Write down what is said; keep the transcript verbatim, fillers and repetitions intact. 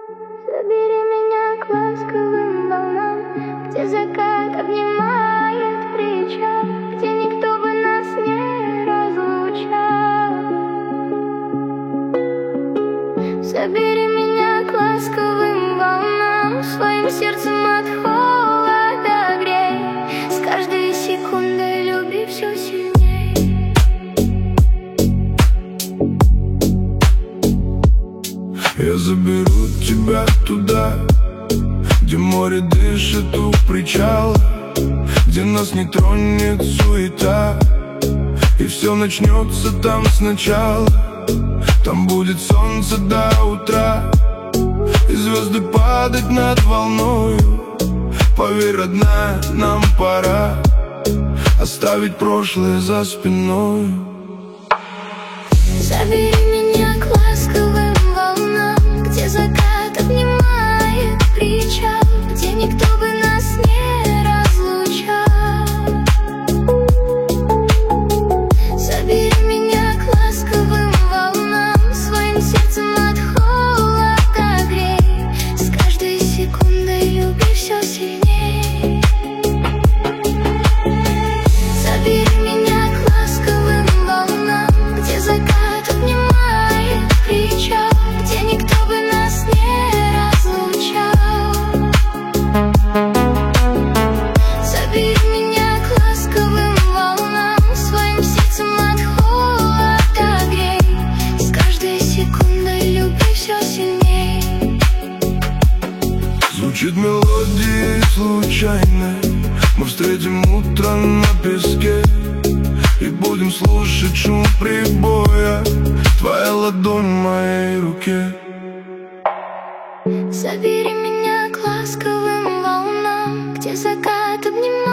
Забери меня к ласковым волнам, где закат обнимает причал, где никто бы нас не разлучал. Забери меня к ласковым волнам, своим сердцем от холода грей, с каждой секундой люби все сильней. Я заберу тебя туда, где море дышит у причала, где нас не тронет суета, и все начнется там сначала. Там будет солнце до утра, и звезды падать над волною. Поверь, родная, нам пора оставить прошлое за спиной. Забери меня к ласковым волнам, где закат обнимает причал, где никто бы нас не разлучал. Забери меня к ласковым волнам, своим сердцем от холода грей, с каждой секундой люби все сильней. Забери меня к ласковым волнам, где закат обнимает причал, где никто бы нас не разлучал. Забери меня к ласковым волнам, своим сердцем от холода грей, с каждой секундой люби все сильней. Звучит мелодия случайная, мы встретим утро на песке и будем слушать шум прибоя, твоя ладонь в моей руке. Забери меня к ласковым волнам, где закат обнимает